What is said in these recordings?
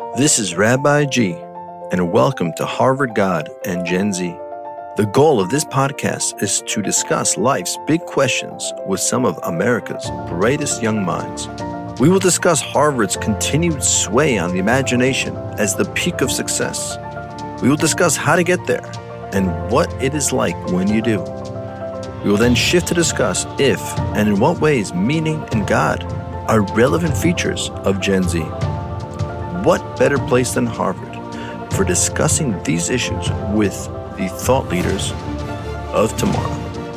This is Rabbi G, and welcome to Harvard God and Gen Z. The goal of this podcast is to discuss life's big questions with some of America's brightest young minds. We will discuss Harvard's continued sway on the imagination as the peak of success. We will discuss how to get there and what it is like when you do. We will then shift to discuss if and in what ways meaning and God are relevant features of Gen Z. What better place than Harvard for discussing these issues with the thought leaders of tomorrow?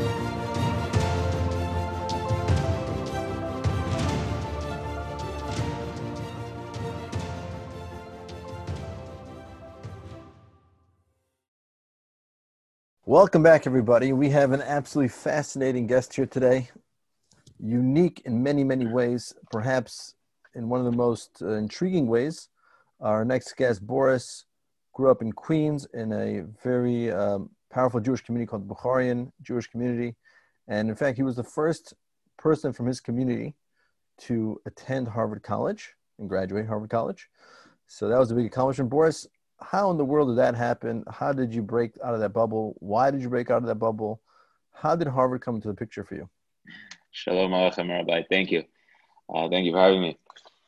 Welcome back, everybody. We have an absolutely fascinating guest here today. Unique in many, many ways, perhaps in one of the most intriguing ways. Our next guest, Boris, grew up in Queens in a very powerful Jewish community called the Bukharian Jewish community. And in fact, he was the first person from his community to attend Harvard College and graduate Harvard College. So that was a big accomplishment. Boris, how in the world did that happen? How did you break out of that bubble? Why did you break out of that bubble? How did Harvard come into the picture for you? Shalom Aleichem, Rabbi. Thank you. Thank you for having me.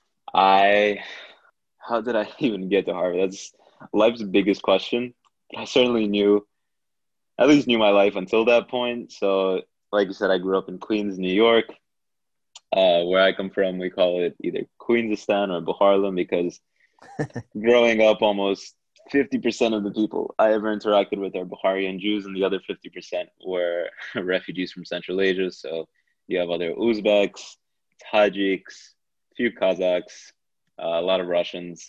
How did I even get to Harvard? That's life's biggest question. I certainly at least knew my life until that point. So, like you said, I grew up in Queens, New York. Where I come from, we call it either Queensistan or Bukharlem because growing up, almost 50% of the people I ever interacted with are Bukharian Jews, and the other 50% were refugees from Central Asia. So you have other Uzbeks, Tajiks, a few Kazakhs, a lot of Russians.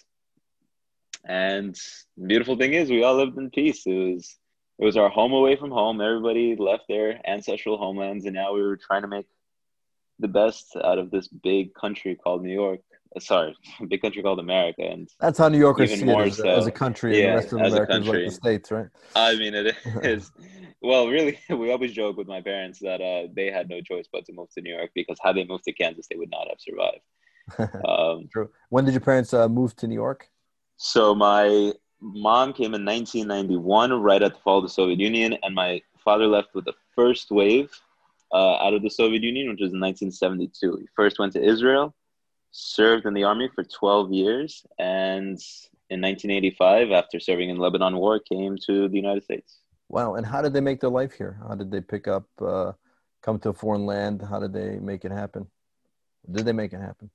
And the beautiful thing is we all lived in peace. It was our home away from home. Everybody left their ancestral homelands, and now we were trying to make the best out of this big country called New York. Sorry, a big country called America, and That's how New Yorkers even see it more as a so, country, and the yeah, rest of as a America is like the country. States, right? I mean, it is. Well, really, we always joke with my parents that they had no choice but to move to New York because had they moved to Kansas, they would not have survived. Um, True. When did your parents move to New York? so my mom came in 1991, right at the fall of the Soviet Union, and my father left with the first wave out of the Soviet Union, which was in 1972. He first went to Israel, served in the army for 12 years, and in 1985, after serving in Lebanon War, came to the United States. Wow. And how did they make their life here? How did they pick up, come to a foreign land? How did they make it happen? Did they make it happen?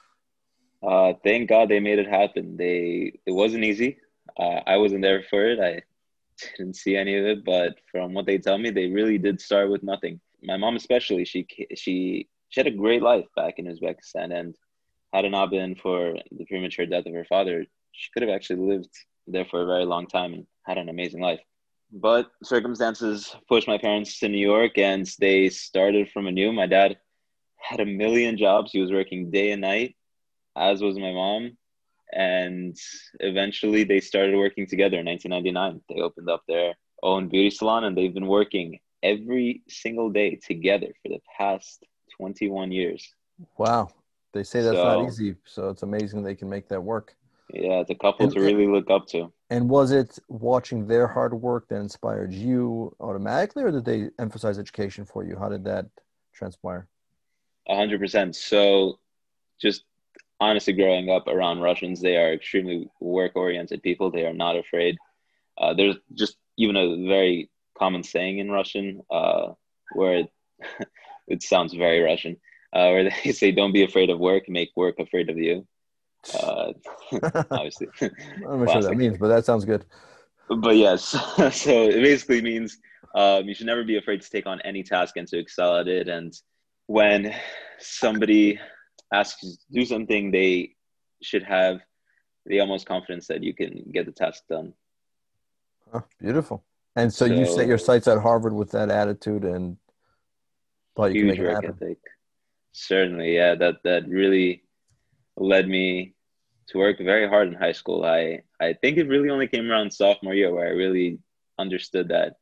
Thank God they made it happen. It wasn't easy. I wasn't there for it. I didn't see any of it, but from what they tell me, they really did start with nothing. My mom, especially, she had a great life back in Uzbekistan, and had it not been for the premature death of her father, she could have actually lived there for a very long time and had an amazing life. But circumstances pushed my parents to New York, and they started from anew. My dad had a million jobs. He was working day and night, as was my mom. And eventually they started working together in 1999. They opened up their own beauty salon, and they've been working every single day together for the past 21 years. Wow. They say that's not So, easy. So it's amazing they can make that work. yeah, it's a couple And to really look up to. and was it watching their hard work that inspired you automatically, or did they emphasize education for you? How did that transpire? 100%. So, just honestly, growing up around Russians, they are extremely work oriented people. They are not afraid. There's just even a very common saying in Russian where it sounds very Russian, where they say, "Don't be afraid of work, make work afraid of you." Uh, Obviously, I'm not sure what that classic. means, but that sounds good. But yes, so it basically means you should never be afraid to take on any task and to excel at it. And when somebody asks you to do something, they should have the utmost confidence that you can get the task done. Huh, beautiful. And so you set So your sights at Harvard with that attitude and thought you could huge make it work happen. ethic. Certainly, yeah, that really led me to work very hard in high school. I think it really only came around sophomore year where I really understood that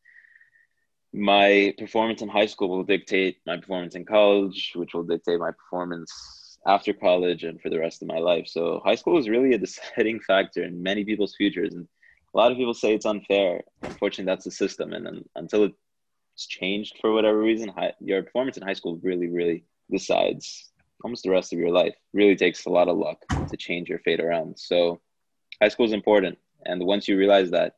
my performance in high school will dictate my performance in college, which will dictate my performance after college and for the rest of my life. So high school is really a deciding factor in many people's futures. And a lot of people say it's unfair. Unfortunately, that's the system. And then until it's changed for whatever reason, your performance in high school really, really decides almost the rest of your life. Really takes a lot of luck to change your fate around. So high school is important. And once you realize that,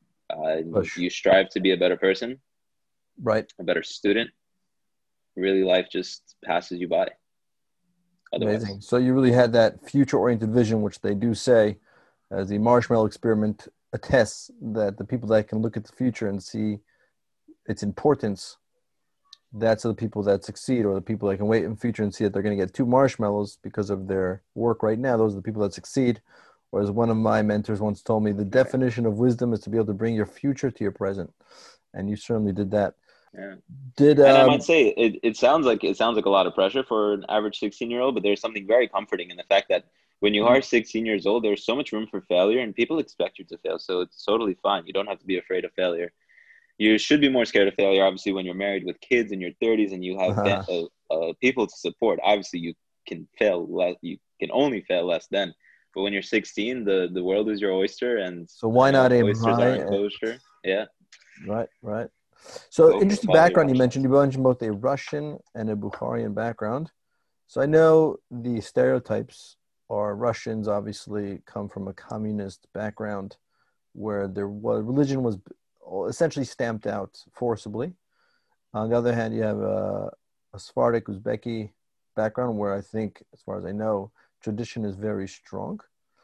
Push. you strive to be a better person, Right. a better student, really life just passes you by otherwise. Amazing. So you really had that future-oriented vision, which they do say, as the marshmallow experiment attests, that the people that can look at the future and see its importance, that's the people that succeed, or the people that can wait in the future and see that they're going to get 2 marshmallows because of their work right now. Those are the people that succeed. Or as one of my mentors once told me, the definition of wisdom is to be able to bring your future to your present. And you certainly did that. Yeah. Did And I might say it sounds like a lot of pressure for an average 16-year-old, but there's something very comforting in the fact that when you are 16 years old, there's so much room for failure and people expect you to fail. So it's totally fine. You don't have to be afraid of failure. You should be more scared of failure, obviously, when you're married with kids in your 30s and you have people to support. Obviously, you can fail less. You can only fail less then. But when you're 16, the world is your oyster, and so why not aim oysters high? aren't kosher. Yeah. Right, right. So Go for interesting follow your background. You passions. mentioned both a Russian and a Bukharian background. So I know the stereotypes are Russians obviously come from a communist background where religion was essentially stamped out forcibly. On the other hand, you have a Sephardic Uzbeki background where I think, as far as I know, tradition is very strong,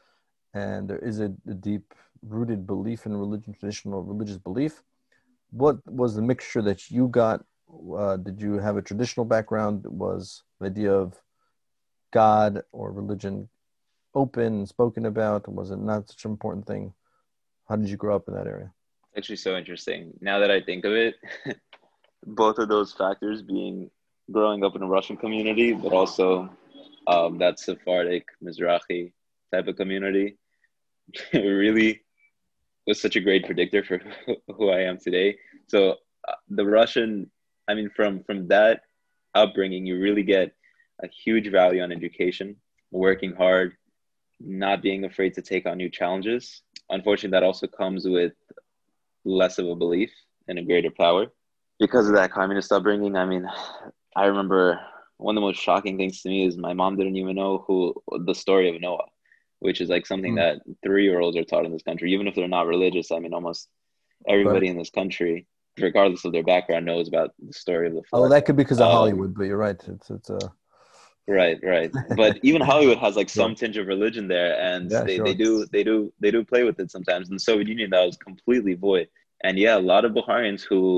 and there is a deep rooted belief in religion, traditional religious belief. What was the mixture that you got? Did you have a traditional background? Was the idea of God or religion open and spoken about? Was it not such an important thing? How did you grow up in that area? Actually, so interesting. Now that I think of it, both of those factors being growing up in a Russian community, but also that Sephardic, Mizrahi type of community, it really was such a great predictor for who I am today. So the Russian, I mean, from that upbringing, you really get a huge value on education, working hard, not being afraid to take on new challenges. Unfortunately, that also comes with less of a belief in a greater power. Because of that communist upbringing, I mean, I remember one of the most shocking things to me is my mom didn't even know the story of Noah, which is like something Mm, that 3-year-olds are taught in this country, even if they're not religious. I mean, almost right. everybody in this country, regardless of their background, knows about the story of the Oh, flood. that could be because of Um, Hollywood, but you're right. It's right, right. But even Hollywood has like yeah, some tinge of religion there, and yeah, sure. they do play with it sometimes. In the Soviet Union, that was completely void. And yeah, a lot of Bukharians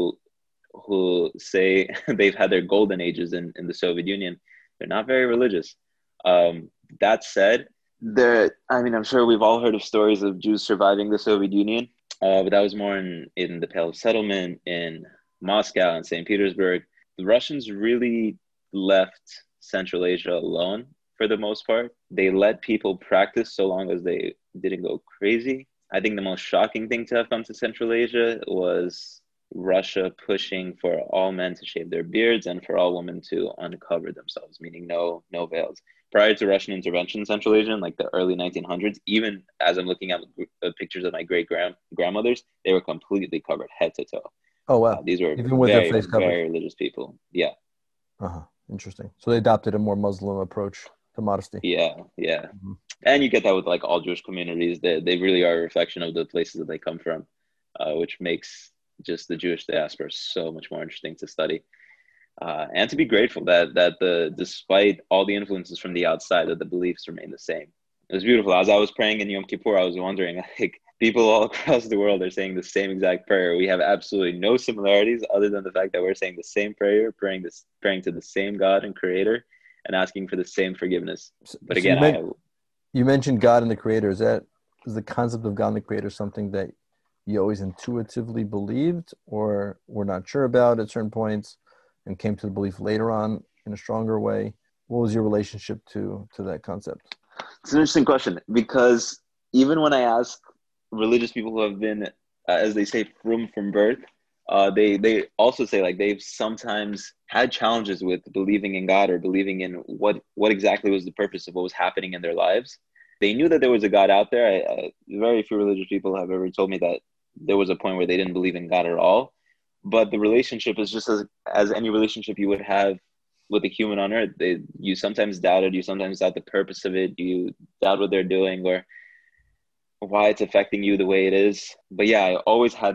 who say they've had their golden ages in the Soviet Union, they're not very religious. That said, I mean, I'm sure we've all heard of stories of Jews surviving the Soviet Union, but that was more in the Pale of Settlement, in Moscow and St. Petersburg. The Russians really left Central Asia alone for the most part. They let people practice so long as they didn't go crazy. I think the most shocking thing to have come to Central Asia was Russia pushing for all men to shave their beards and for all women to uncover themselves, meaning no veils. Prior to Russian intervention in Central Asia in like the early 1900s, even as I'm looking at pictures of my great grandmothers, they were completely covered head to toe. Oh, wow. These were Even with their very, face covered. very religious people. Yeah, Uh-huh. Interesting. So they adopted a more Muslim approach to modesty. yeah, yeah. Mhm. And you get that with like all Jewish communities. They really are a reflection of the places that they come from, which makes just the Jewish diaspora so much more interesting to study. And to be grateful that the despite all the influences from the outside, that the beliefs remain the same. It was beautiful. As I was praying in Yom Kippur, I was wondering, like, people all across the world are saying the same exact prayer. We have absolutely no similarities other than the fact that we're saying the same prayer, praying to the same God and Creator, and asking for the same forgiveness. So, But so again, I you mentioned God and the Creator. Is the concept of God and the Creator something that you always intuitively believed, or were not sure about at certain points, and came to the belief later on in a stronger way? What was your relationship to that concept? It's an interesting question because even when I ask religious people who have been, as they say, frum from birth, They also say like they've sometimes had challenges with believing in God or believing in what exactly was the purpose of what was happening in their lives. They knew that there was a God out there. Very few religious people have ever told me that there was a point where they didn't believe in God at all. But the relationship is just as any relationship you would have with a human on earth. You sometimes doubt it. You sometimes doubt the purpose of it. You doubt what they're doing or why it's affecting you the way it is. But yeah, I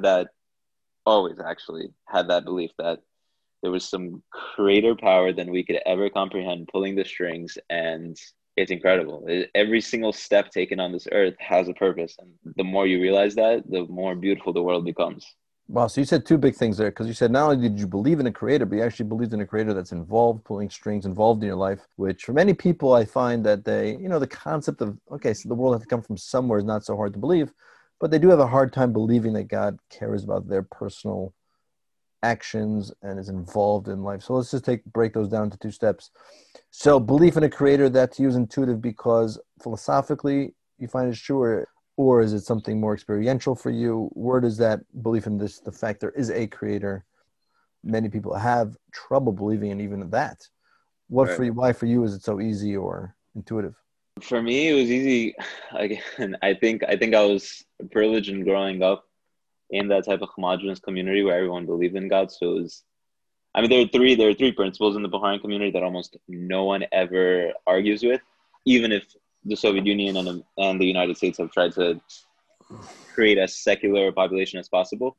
always actually had that belief that there was some greater power than we could ever comprehend pulling the strings, and it's incredible. Every single step taken on this earth has a purpose, and the more you realize that, the more beautiful the world becomes. Wow. So you said two big things there, because you said not only did you believe in a creator, but you actually believed in a creator that's involved, pulling strings, involved in your life, which for many people, I find that they, the concept of, okay, so the world has to come from somewhere is not so hard to believe, but they do have a hard time believing that God cares about their personal actions and is involved in life. So let's just break those down into two steps. So belief in a creator, that to you is intuitive because philosophically you find it's true, or is it something more experiential for you? Where does that belief in this, the fact there is a creator, many people have trouble believing in even that. What Right. for you, why for you is it so easy or intuitive? For me, it was easy. Again, I think I was privileged in growing up in that type of homogenous community where everyone believed in God. So it was, I mean, there are three principles in the Bahrain community that almost no one ever argues with, even if the Soviet Union and the United States have tried to create as secular population as possible.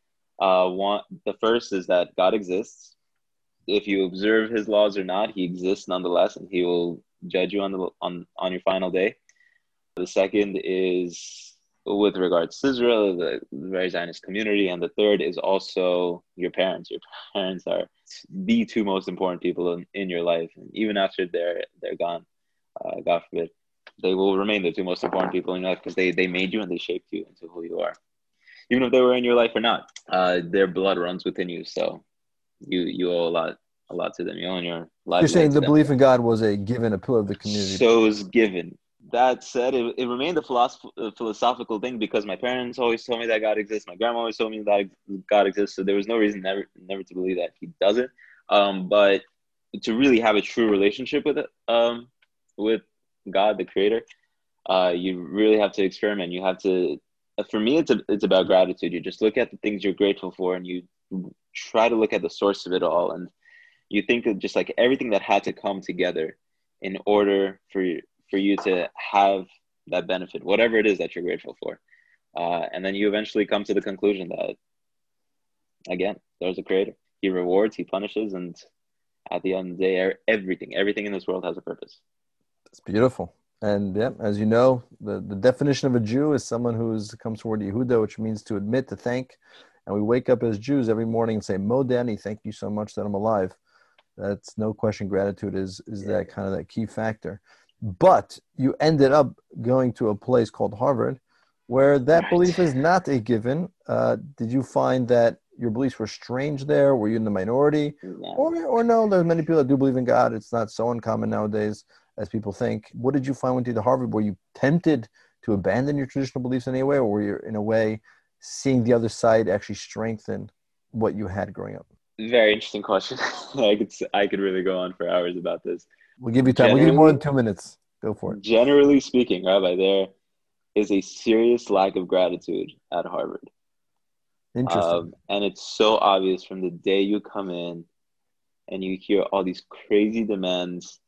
The first is that God exists. If you observe His laws or not, He exists nonetheless, and He will judge you on your final day. The second is with regards to Israel, the very Zionist community, and the third is also your parents. Your parents are the two most important people in your life, and even after they're gone, God forbid, they will remain the two most important people in your life because they made you and they shaped you into who you are. Even if they were in your life or not, their blood runs within you, so you owe a lot to them. You owe your You're livelihood saying to the them. belief in God was a given, a pillar of the community. So it was given. That said, it remained a philosophical thing because my parents always told me that God exists. My grandma always told me that God exists. So there was no reason never to believe that He doesn't. But to really have a true relationship with God, the Creator, you really have to experiment. You have to. For me, it's about gratitude. You just look at the things you're grateful for, and you try to look at the source of it all, and you think of just like everything that had to come together in order for you to have that benefit, whatever it is that you're grateful for. And then you eventually come to the conclusion that, again, there's a creator. He rewards, He punishes, and at the end of the day, everything in this world has a purpose. It's beautiful. And yeah, as you know, the definition of a Jew is someone who comes toward Yehuda, which means to admit, to thank. And we wake up as Jews every morning and say, Modani, thank you so much that I'm alive. That's no question. Gratitude is that kind of that key factor. But you ended up going to a place called Harvard where that Right. belief is not a given. Did you find that your beliefs were strange there? Were you in the minority? Yeah. Or no, there's many people that do believe in God. It's not so uncommon nowadays as people think. What did you find when you did Harvard? Were you tempted to abandon your traditional beliefs in any way, or were you, in a way, seeing the other side actually strengthen what you had growing up? Very interesting question. I could really go on for hours about this. We'll give you time. We'll give you more Generally, than 2 minutes. Go for it. generally speaking, Rabbi, there is a serious lack of gratitude at Harvard. Interesting. And it's so obvious from the day you come in and you hear all these crazy demands.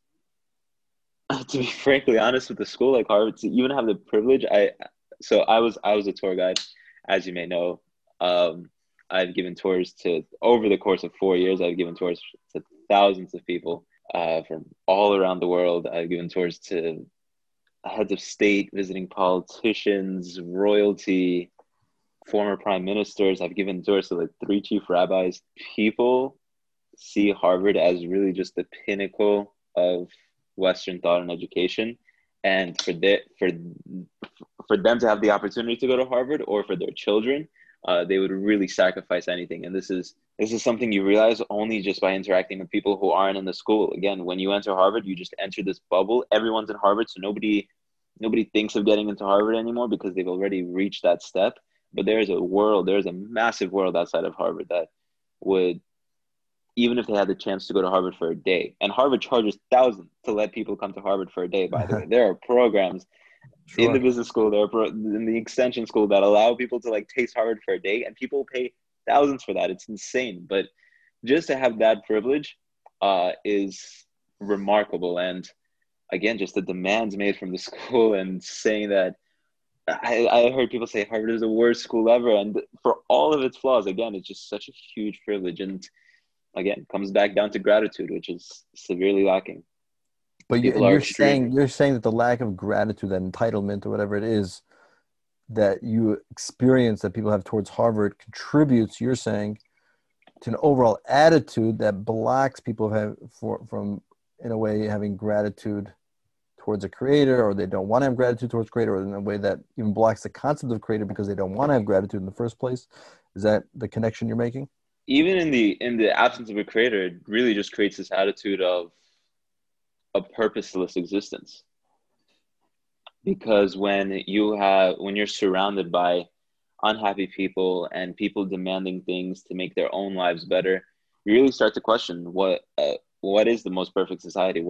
To be frankly honest, with the school like Harvard, to even have the privilege, I was a tour guide, as you may know. I've given tours to over the course of 4 years. I've given tours to thousands of people from all around the world. I've given tours to heads of state, visiting politicians, royalty, former prime ministers. I've given tours to like 3 chief rabbis. People see Harvard as really just the pinnacle of Western thought and education. And for them to have the opportunity to go to Harvard, or for their children, they would really sacrifice anything. And this is something you realize only just by interacting with people who aren't in the school. Again, when you enter Harvard, you just enter this bubble. Everyone's in Harvard, so nobody thinks of getting into Harvard anymore because they've already reached that step. But there's a massive world outside of Harvard that would, even if they had the chance to go to Harvard for a day, and Harvard charges thousands to let people come to Harvard for a day, by the way. There are programs in the Sure. business school, in the extension school that allow people to like taste Harvard for a day, and people pay thousands for that. It's insane. But just to have that privilege is remarkable. And again, just the demands made from the school and saying that I heard people say Harvard is the worst school ever. And for all of its flaws, again, it's just such a huge privilege. And again, comes back down to gratitude, which is severely lacking. But People are extreme. you're saying that the lack of gratitude, that entitlement or whatever it is that you experience that people have towards Harvard contributes, you're saying, to an overall attitude that blocks people from, in a way, having gratitude towards a creator, or they don't want to have gratitude towards creator, or in a way that even blocks the concept of creator because they don't want to have gratitude in the first place. Is that the connection you're making? Even in the absence of a creator, it really just creates this attitude of a purposeless existence. Because when you're surrounded by unhappy people and people demanding things to make their own lives better, you really start to question what is the most perfect society?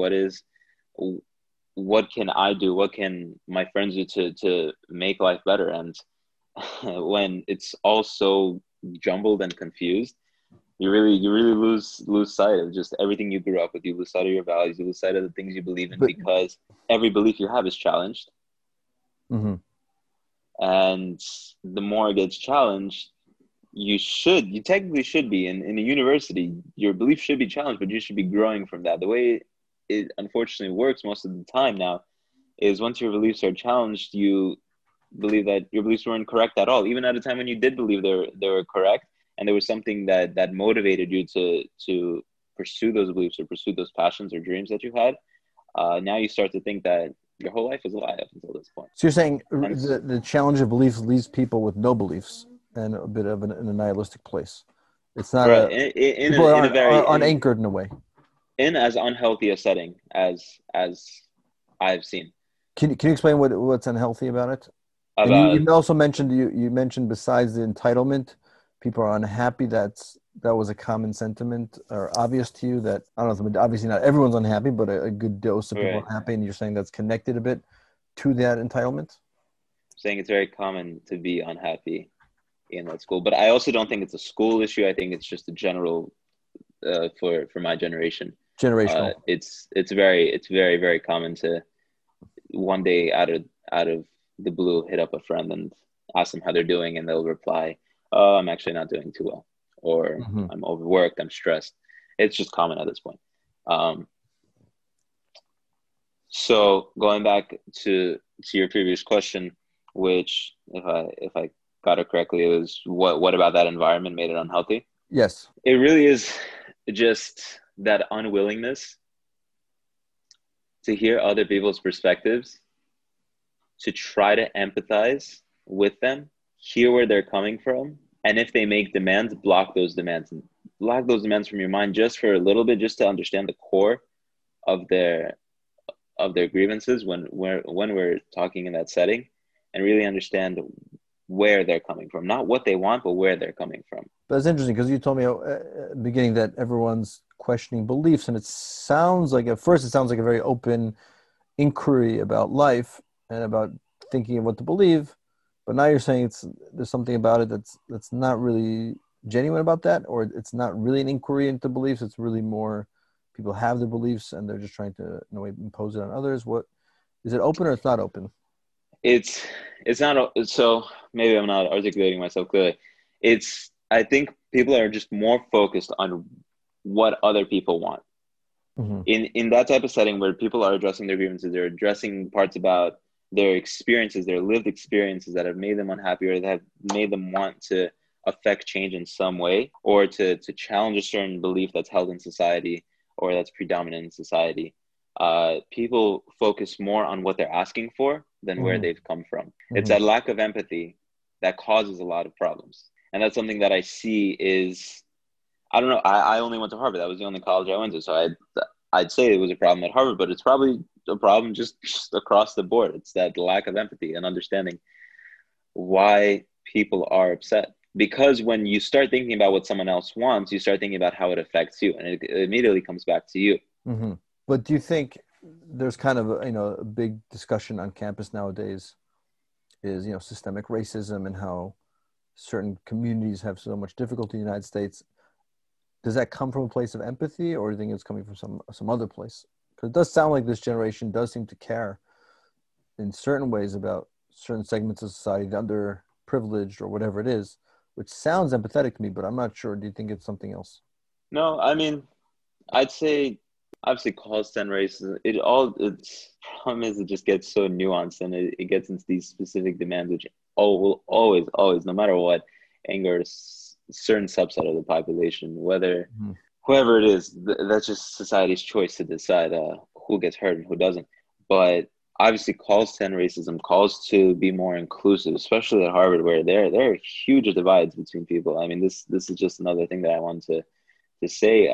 What can I do? What can my friends do to make life better? And when it's all so jumbled and confused, you really lose sight of just everything you grew up with. You lose sight of your values. You lose sight of the things you believe in, But because every belief you have is challenged. mm-hmm. And the more it gets challenged, you technically should be in a university. Your belief should be challenged, but you should be growing from that. The way it unfortunately works most of the time now is once your beliefs are challenged, you believe that your beliefs weren't correct at all, even at a time when you did believe they were correct, and there was something that motivated you to pursue those beliefs or pursue those passions or dreams that you had. Now you start to think that your whole life is a lie up until this point. So you're saying And the challenge of beliefs leaves people with no beliefs and a bit of in a nihilistic place. It's not right, a people in a very aren't anchored in a way. in as unhealthy a setting as I've seen. Can you explain what's unhealthy about it? And About you also mentioned you mentioned besides the entitlement, people are unhappy. That was a common sentiment or obvious to you that I don't know. Obviously, not everyone's unhappy, but a good dose of people right, are unhappy, and you're saying that's connected a bit to that entitlement. saying it's very common to be unhappy in that school, but I also don't think it's a school issue. I think it's just a general for my generation. Generational. It's very very common to one day out of the blue hit up a friend and ask them how they're doing, and they'll reply, "Oh, I'm actually not doing too well," or Mm-hmm. "I'm overworked, I'm stressed." It's just common at this point. So going back to your previous question, which if I got it correctly, it was what about that environment made it unhealthy? Yes. It really is just that unwillingness to hear other people's perspectives, to try to empathize with them, hear where they're coming from, and if they make demands, block those demands from your mind just for a little bit, just to understand the core of their grievances when we're talking in that setting, and really understand where they're coming from, not what they want, but where they're coming from. But it's interesting because you told me at the beginning that everyone's questioning beliefs, and it sounds like at first it sounds like a very open inquiry about life and about thinking of what to believe. But now you're saying there's something about it that's not really genuine about that, or it's not really an inquiry into beliefs. It's really more people have their beliefs and they're just trying to in a way impose it on others. What is it, open or it's not open? It's not, so maybe I'm not articulating myself clearly. I think people are just more focused on what other people want. Mm-hmm. In that type of setting where people are addressing their grievances, they're addressing parts about their experiences, their lived experiences that have made them unhappy or that have made them want to affect change in some way, or to challenge a certain belief that's held in society or that's predominant in society. People focus more on what they're asking for than where Mm-hmm. they've come from. Mm-hmm. It's that lack of empathy that causes a lot of problems. And that's something that I see is, I don't know, I only went to Harvard. That was the only college I went to. So I'd say it was a problem at Harvard, but it's probably a problem just across the board. It's that lack of empathy and understanding why people are upset. Because when you start thinking about what someone else wants, you start thinking about how it affects you, and it immediately comes back to you. Hmm. But do you think there's kind of a big discussion on campus nowadays is, systemic racism and how certain communities have so much difficulty in the United States. Does that come from a place of empathy, or do you think it's coming from some other place? Because it does sound like this generation does seem to care in certain ways about certain segments of society, the underprivileged or whatever it is, which sounds empathetic to me, but I'm not sure. Do you think it's something else? No, I mean, I'd say obviously calls 10 races. Its problem is it just gets so nuanced, and it gets into these specific demands, which will always, no matter what, anger a certain subset of the population, whether Mhm. whoever it is. That's just society's choice to decide who gets hurt and who doesn't. But obviously, calls to end racism, calls to be more inclusive, especially at Harvard, where there are huge divides between people. I mean, this is just another thing that I want to say.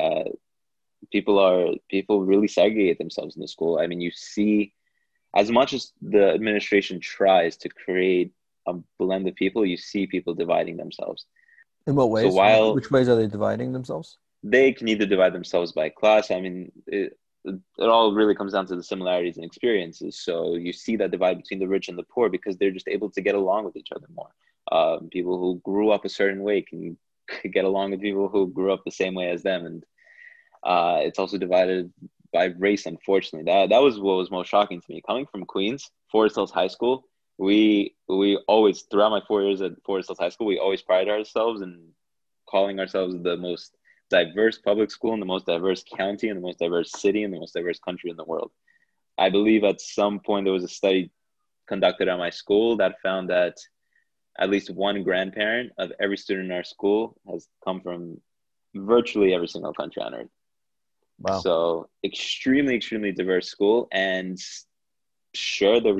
People really segregate themselves in the school. I mean, you see, as much as the administration tries to create a blend of people, you see people dividing themselves. In what So ways? while Which ways are they dividing themselves? they can either divide themselves by class, I mean, it all really comes down to the similarities and experiences. So you see that divide between the rich and the poor because they're just able to get along with each other more. People who grew up a certain way can get along with people who grew up the same way as them, and it's also divided by race. Unfortunately, that was what was most shocking to me. Coming from Queens, Forest Hills High School, we always, throughout my 4 years at Forest Hills High School, we always pride ourselves in calling ourselves the most diverse public school in the most diverse county in the most diverse city in the most diverse country in the world. I believe at some point there was a study conducted at my school that found that at least one grandparent of every student in our school has come from virtually every single country on earth. Wow. So extremely diverse school. And sure, there were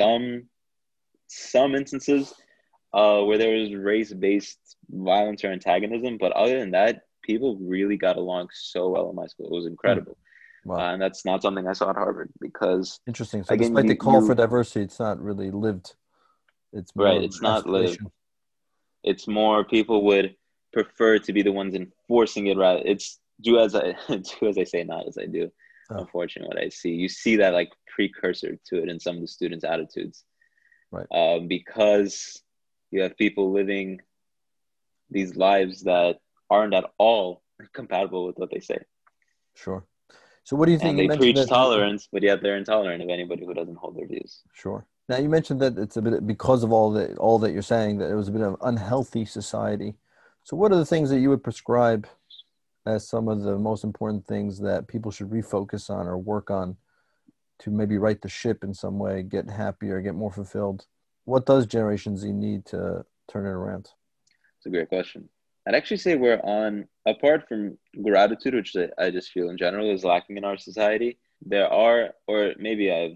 some instances where there was race-based violence or antagonism, but other than that, people really got along so well in my school. It was Hmm. incredible. Wow. And that's not something I saw at Harvard because, Interesting. So again, despite the call for diversity, it's not really lived. It's more right, of it's an not lived. aspiration. It's more people would prefer to be the ones enforcing it, rather. It's do as I do as I say, not as I do. Oh, Unfortunately, what I see, you see that like precursor to it in some of the students' attitudes, right. because you have people living these lives that aren't at all compatible with what they say. Sure. So what do you think? And You they mentioned preach that tolerance, but yet they're intolerant of anybody who doesn't hold their views. sure. Now you mentioned that it's a bit because of all that you're saying that it was a bit of unhealthy society. So what are the things that you would prescribe as some of the most important things that people should refocus on or work on to maybe right the ship in some way, get happier, get more fulfilled? What does Generation Z need to turn it around? It's a great question. I'd actually say we're on, apart from gratitude, which I just feel in general is lacking in our society, there are, or maybe I've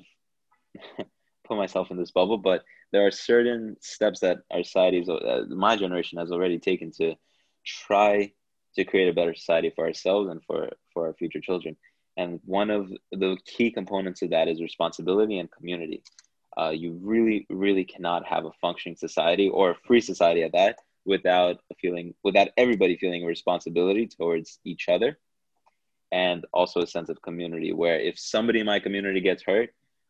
put myself in this bubble, but there are certain steps that our society, my generation has already taken to try to create a better society for ourselves and for our future children. And one of the key components of that is responsibility and community. You really cannot have a functioning society or a free society at that without everybody feeling a responsibility towards each other, and also a sense of community where if somebody in my community gets hurt,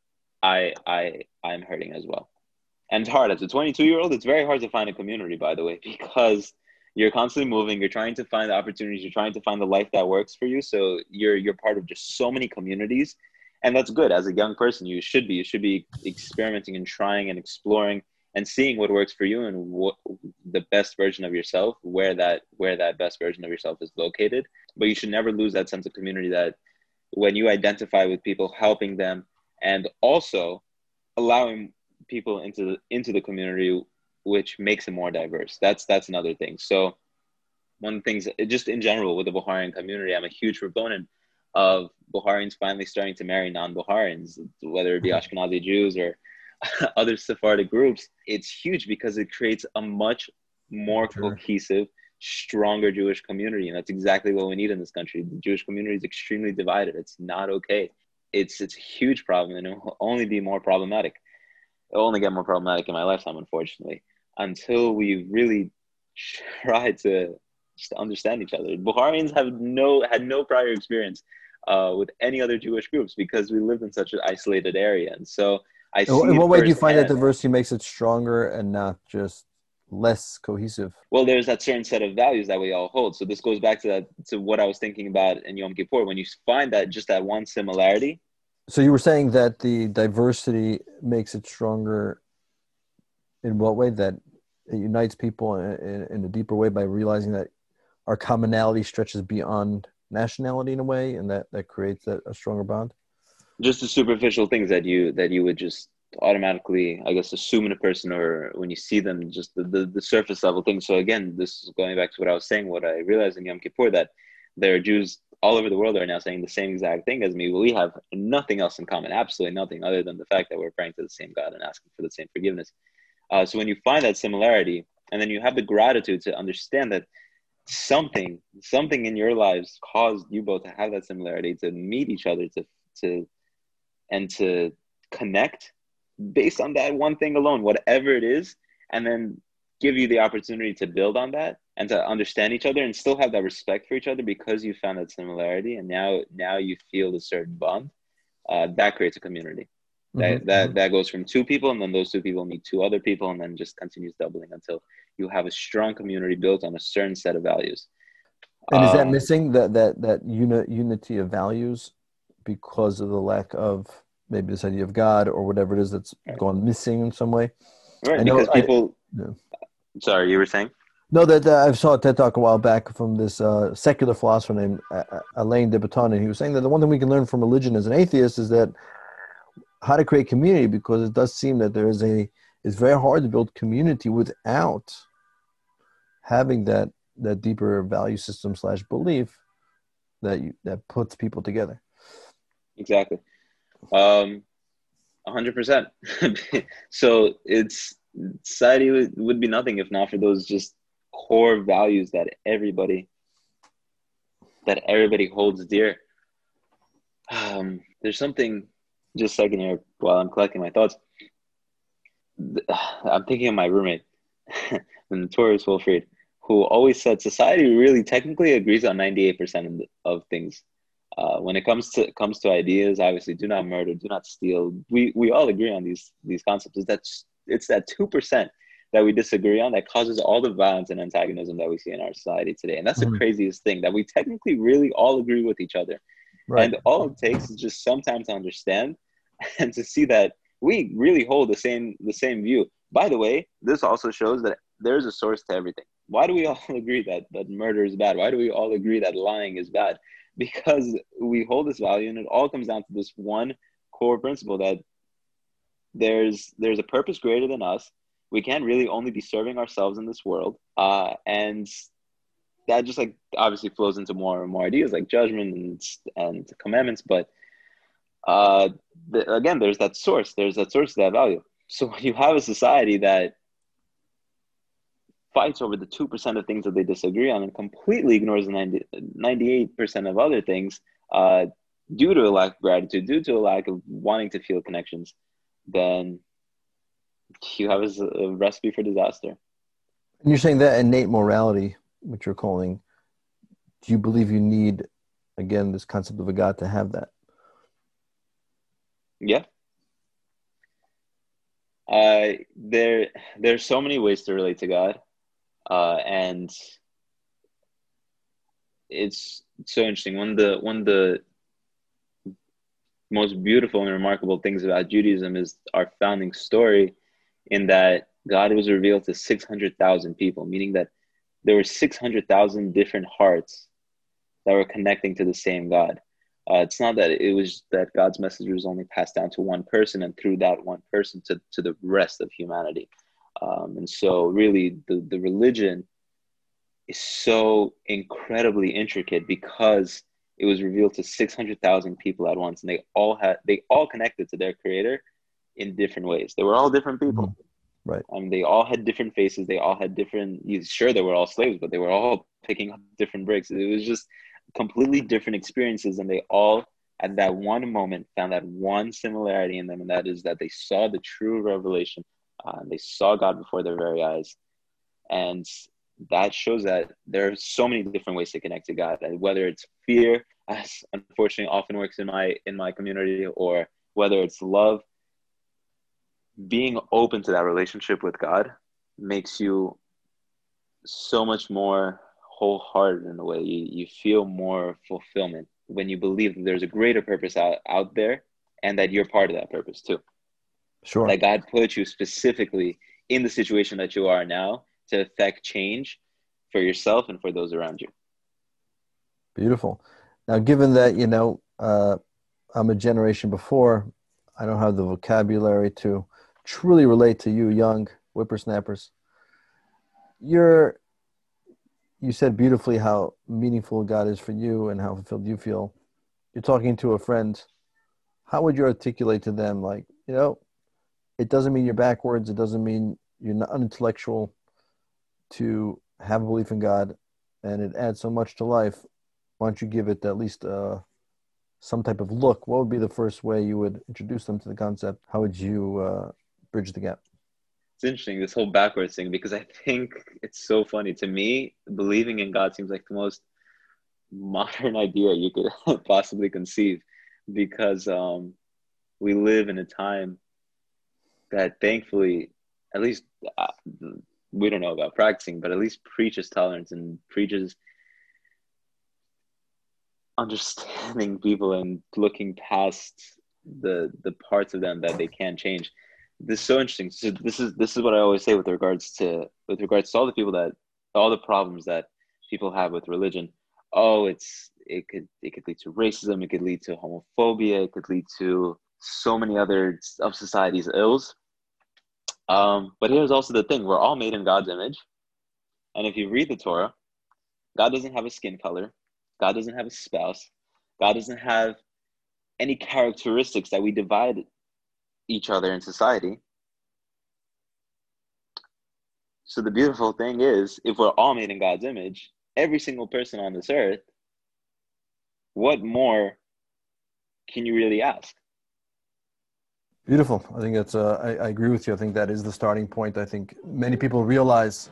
I'm hurting as well. And it's hard as a 22-year-old. It's very hard to find a community, by the way, because you're constantly moving. You're trying to find the opportunities. You're trying to find the life that works for you. So you're part of just so many communities, and that's good. As a young person, you should be experimenting and trying and exploring and seeing what works for you and what the best version of yourself, where that best version of yourself is located. But you should never lose that sense of community, that when you identify with people, helping them, and also allowing people into the community, which makes it more diverse. That's another thing. So one of the things, just in general with the Baharian community, I'm a huge proponent of Baharians finally starting to marry non-Baharians, whether it be Ashkenazi Jews or other Sephardic groups. It's huge because it creates a much more Sure. cohesive, stronger Jewish community. And that's exactly what we need in this country. The Jewish community is extremely divided. It's not okay. It's a huge problem, and it will only be more problematic. It'll only get more problematic in my lifetime, unfortunately. until we really try to just understand each other. Bukharians had no prior experience with any other Jewish groups because we lived in such an isolated area, and so I In see it what way do you find that firsthand. diversity makes it stronger and not just less cohesive? Well, there's that certain set of values that we all hold. So this goes back to what I was thinking about in Yom Kippur. When you find that just that one similarity, So you were saying that the diversity makes it stronger in what way? That it unites people in a deeper way by realizing that our commonality stretches beyond nationality in a way, and that creates a stronger bond? just the superficial things that you would just automatically, I guess, assume in a person, or when you see them, just the surface level things. So again, this is going back to what I was saying, what I realized in Yom Kippur, that there are Jews all over the world right now saying the same exact thing as me. But we have nothing else in common, absolutely nothing, other than the fact that we're praying to the same God and asking for the same forgiveness. So when you find that similarity, and then you have the gratitude to understand that something in your lives caused you both to have that similarity, to meet each other, to and to connect based on that one thing alone, whatever it is, and then give you the opportunity to build on that and to understand each other and still have that respect for each other because you found that similarity, and now you feel a certain bond. That creates a community. That goes from two people, and then those two people meet two other people, and then just continues doubling until you have a strong community built on a certain set of values. And is that Um, missing that unity of values because of the lack of maybe this idea of God or whatever it is that's right, gone missing in some way? I right, know. because people. Yeah. Sorry, you were saying. No, that I saw a TED talk a while back from this secular philosopher named Alain de Botton, and he was saying that the one thing we can learn from religion as an atheist is that how to create community, because it does seem that it's very hard to build community without having that deeper value system slash belief that puts people together. Exactly. 100%. So it's society would be nothing if not for those just core values that everybody holds dear. There's something, just a second here while I'm collecting my thoughts. I'm thinking of my roommate, the notorious Wilfried, who always said society really technically agrees on 98% of things. When it comes to ideas, obviously, do not murder, do not steal. We all agree on these concepts. It's that 2% that we disagree on that causes all the violence and antagonism that we see in our society today. And that's the Mhm. craziest thing, that we technically really all agree with each other. Right. And all it takes is just some time to understand and to see that we really hold the same view. By the way, this also shows that there's a source to everything. Why do we all agree that murder is bad? Why do we all agree that lying is bad? Because we hold this value, and it all comes down to this one core principle, that there's a purpose greater than us. We can't really only be serving ourselves in this world, and that just like obviously flows into more and more ideas like judgment and commandments. But uh, again, there's that source of that value. So when you have a society that fights over the 2% of things that they disagree on and completely ignores the 98% of other things, uh, due to a lack of gratitude, due to a lack of wanting to feel connections, then you have a recipe for disaster. And you're saying that innate morality, which you're calling, do you believe you need, again, this concept of a God to have that? Yeah. There's so many ways to relate to God. And it's so interesting. One of the most beautiful and remarkable things about Judaism is our founding story, in that God was revealed to 600,000 people, meaning that there were 600,000 different hearts that were connecting to the same God. It's not that it was that God's message was only passed down to one person and through that one person to the rest of humanity. And so really the religion is so incredibly intricate because it was revealed to 600,000 people at once, and they all connected to their creator in different ways. They were all different Mhm. people. Right. I mean, they all had different faces. They all had different. Sure, they were all slaves, but they were all picking up different bricks. It was just completely different experiences, and they all, at that one moment, found that one similarity in them, and that is that they saw the true revelation They saw God before their very eyes. And that shows that there are so many different ways to connect to God, and whether it's fear, as unfortunately often works in my community, or whether it's love. Being open to that relationship with God makes you so much more wholehearted in a way. You feel more fulfillment when you believe that there's a greater purpose out there, and that you're part of that purpose too. Sure. That God put you specifically in the situation that you are now to affect change for yourself and for those around you. Beautiful. Now, given that, I'm a generation before, I don't have the vocabulary to truly relate to you young whippersnappers. You said beautifully how meaningful God is for you and how fulfilled you feel. You're talking to a friend. How would you articulate to them, like, it doesn't mean you're backwards. It doesn't mean you're not unintellectual to have a belief in God, and it adds so much to life. Why don't you give it at least some type of look? What would be the first way you would introduce them to the concept? How would you bridge the gap? It's interesting, this whole backwards thing, because I think it's so funny. To me, believing in God seems like the most modern idea you could possibly conceive, because we live in a time that thankfully, at least we don't know about practicing, but at least preaches tolerance and preaches understanding people and looking past the parts of them that they can't change. This is so interesting. So this is what I always say with regards to all the problems that people have with religion. Oh, it could lead to racism, it could lead to homophobia, it could lead to so many other of society's ills. But here's also the thing: we're all made in God's image, and if you read the Torah, God doesn't have a skin color, God doesn't have a spouse, God doesn't have any characteristics that we divide each other in society. So the beautiful thing is, if we're all made in God's image, every single person on this earth, what more can you really ask? Beautiful. I think that's, I agree with you. I think that is the starting point. I think many people realize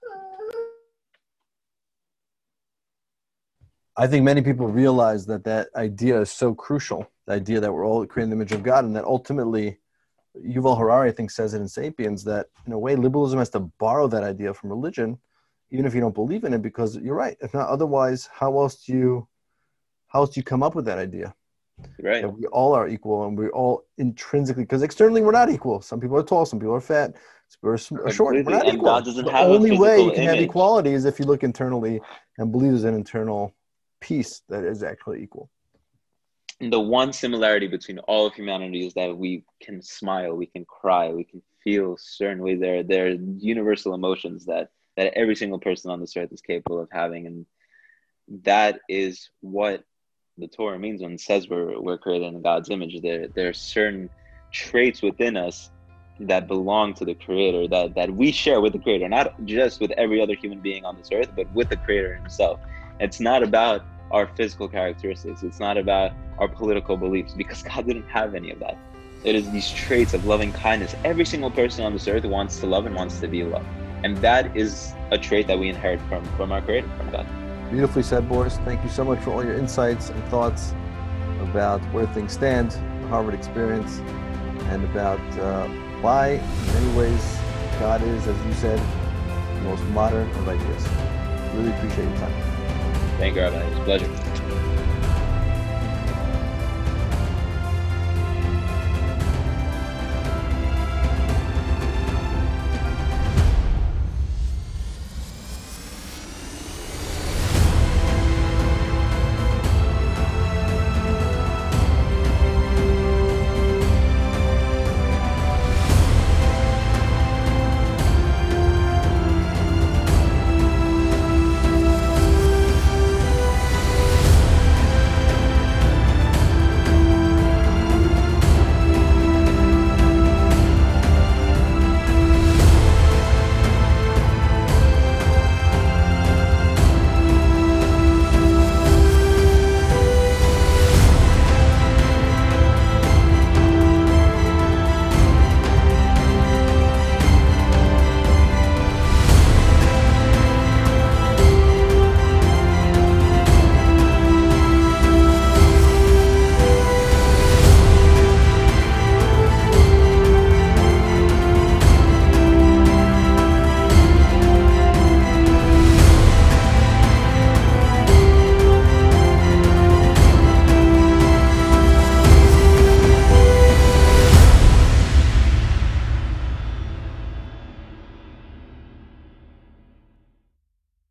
that idea is so crucial, the idea that we're all created in the image of God, and that ultimately, Yuval Harari, I think, says it in Sapiens, that in a way, liberalism has to borrow that idea from religion, even if you don't believe in it, because you're right. If not otherwise, how else do you come up with that idea? Right. That we all are equal, and we're all intrinsically, because externally we're not equal. Some people are tall, some people are fat, some people are short. We're not and equal. God doesn't The have only a way you physical can have image. equality is if you look internally and believe there's an internal peace that is actually equal. The one similarity between all of humanity is that we can smile, we can cry, we can feel certain ways. There are universal emotions that every single person on this earth is capable of having, and that is what the Torah means when it says we're created in God's image. There are certain traits within us that belong to the Creator, that we share with the Creator, not just with every other human being on this earth, but with the Creator himself. It's not about our physical characteristics. It's not about our political beliefs, because God didn't have any of that. It is these traits of loving kindness. Every single person on this earth wants to love and wants to be loved. And that is a trait that we inherit from our Creator, from God. Beautifully said, Boris. Thank you so much for all your insights and thoughts about where things stand, the Harvard experience, and about why, in many ways, God is, as you said, the most modern of ideas. Really appreciate your time. Thank you, Rabbi. It was a pleasure.